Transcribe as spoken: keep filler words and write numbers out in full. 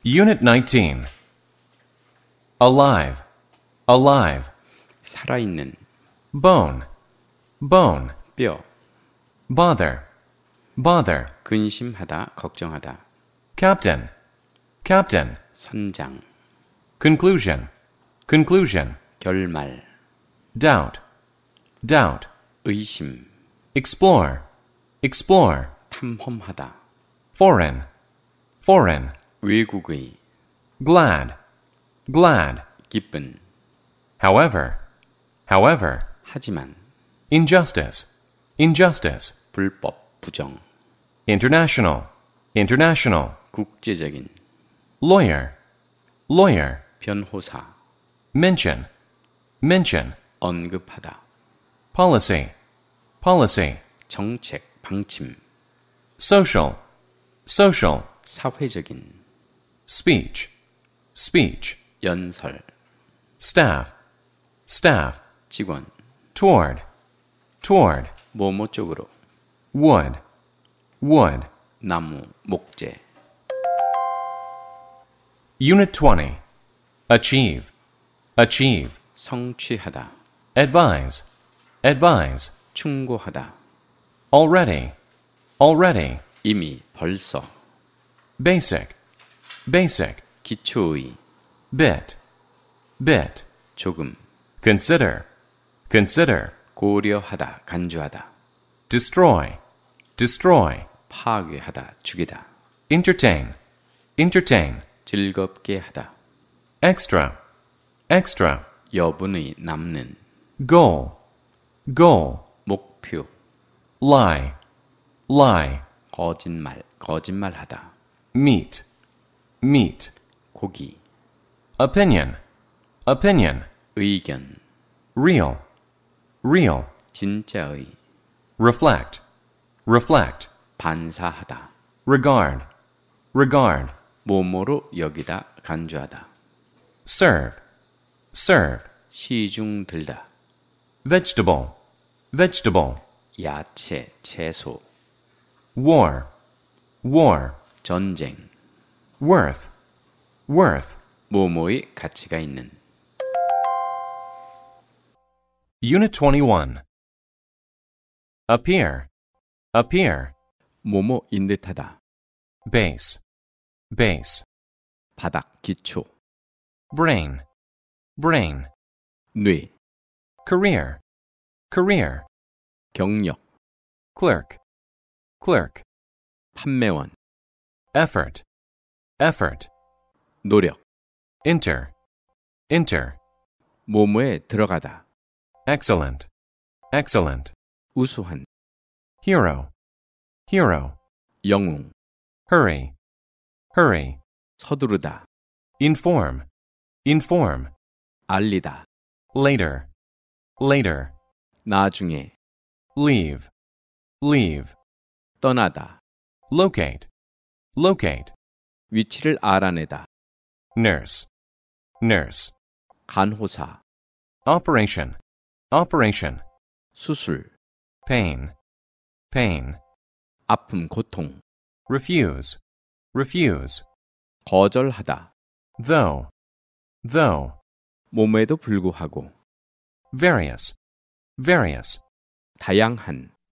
Unit nineteen. Alive, alive. 살아있는, Bone, bone. 뼈, Bother, bother. 근심하다, 걱정하다, Captain, captain. 선장, Conclusion, conclusion. 결말, Doubt, doubt. 의심, Explore, explore. 탐험하다, Foreign, foreign. 외국의, Glad, glad. 기쁜, However, however. 하지만, Injustice, injustice. 불법, 부정, International, international. 국제적인, Lawyer, lawyer. 변호사, Mention, mention. 언급하다, Policy, policy. 정책, 방침, Social, social. 사회적인, Speech, speech. 연설, Staff, staff. 직원, Toward, toward. 뭐뭐 쪽으로, Wood, wood. 나무, 목재, Unit twenty. Achieve, achieve. 성취하다, Advise, advise. 충고하다, Already, already. 이미, 벌써, Basic, basic. 기초의, Bit, bit. 조금, Consider, consider. 고려하다, 간주하다, Destroy, destroy. 파괴하다, 죽이다, Entertain, entertain. 즐겁게 하다, Extra, extra. 여분의 남는, Goal, goal. 목표, Lie, lie. 거짓말, 거짓말하다, Meat, meat. 고기, Opinion, opinion. 의견, Real, real. 진짜의, Reflect, reflect. 반사하다, Regard, regard. 뭐뭐로 여기다, 간주하다, Serve, serve. 시중 들다, Vegetable, vegetable. 야채, 채소, War, war. 전쟁, Worth, worth. 뭐뭐의 가치가 있는, Unit twenty-one. Appear, appear. 뭐뭐인 듯하다, Base, base. 바닥, 기초, Brain, brain. 뇌, Career, career. 경력, Clerk, clerk. 판매원, Effort, effort. 노력, Enter, enter. 뭐뭐에 들어가다, Excellent, excellent. 우수한, Hero, hero. 영웅, Hurry, hurry. 서두르다, Inform, inform. 알리다, Later, later. 나중에, Leave, leave. 떠나다, Locate, locate. 위치를 알아내다, Nurse, nurse. 간호사, Operation, operation. 수술, Pain, pain. 아픔, 고통, Refuse, refuse. 거절하다, Though, though. 몸에도 불구하고, Various, various. 다양한,